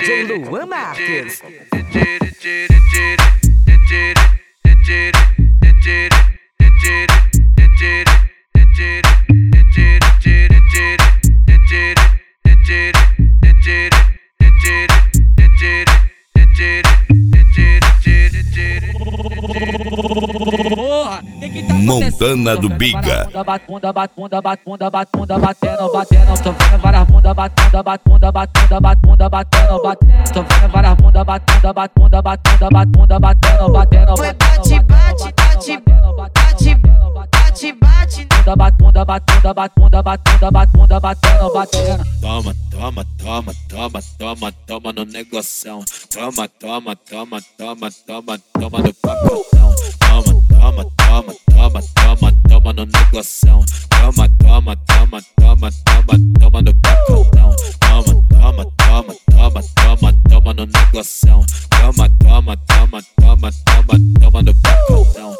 DJ Luan Marques. Montana do Biga. Bunda batendo, batendo. Tô vendo várias bunda batendo, batendo. Tô vendo várias bunda batendo, batendo. Foi bate, bate, bate, bate, bate, bate. Bunda batendo, batendo. Toma, toma, toma, toma, toma, toma no negoção. Toma, toma, toma, toma, toma, toma no pacotão. Toma, toma, toma, toma, toma, toma no negoção. Toma, toma, toma, toma, toma, toma no pacotão. Toma, toma, toma, toma, toma, toma no negoção. Toma, toma, toma, toma, toma, toma no pacotão.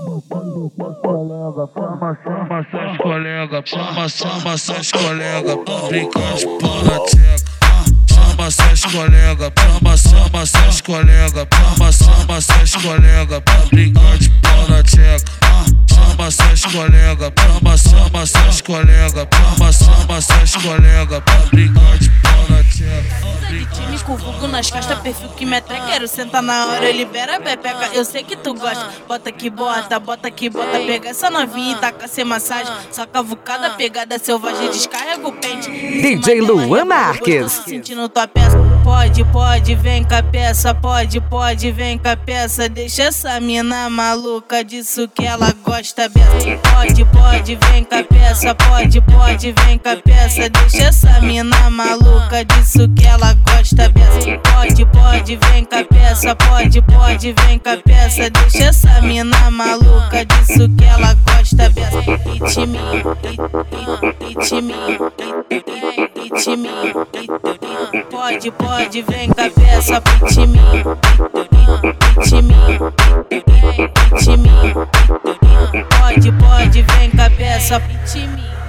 Chama seus colegas, chama seus colegas pra brincar de pau na tcheca. Chama seus colegas, chama seus colegas, chama seus colegas pra brincar de pau na tcheca. Chama seus colegas, chama seus colegas, chama seus colegas pra brincar de pau na tcheca. Time com vulgo nas costas, perfil que me atrai. Quero sentar na hora, libera a pepeca. Eu sei que tu gosta, bota que bota, bota que bota. Pega essa novinha e taca sem massagem. Só cavucada, pegada selvagem, descarrega o pente. DJ Luan Marques. Sentindo tua peça. Pode, pode, vem com a peça. Pode, pode, vem com a peça. Deixa essa mina maluca, disso que ela gosta. Pode, pode, vem com a peça. Pode, pode, vem com a peça. Deixa essa mina maluca, disso que ela gosta. Pode, pode, vem com a peça. Pode, pode, vem com a peça. Deixa essa mina maluca, disso que ela gosta. Ritminho, ritminho, ritminho. Pode, pode, vem com a peça. Ritminho, ritminho, ritminho. Pode, pode, vem com a peça. Ritminho.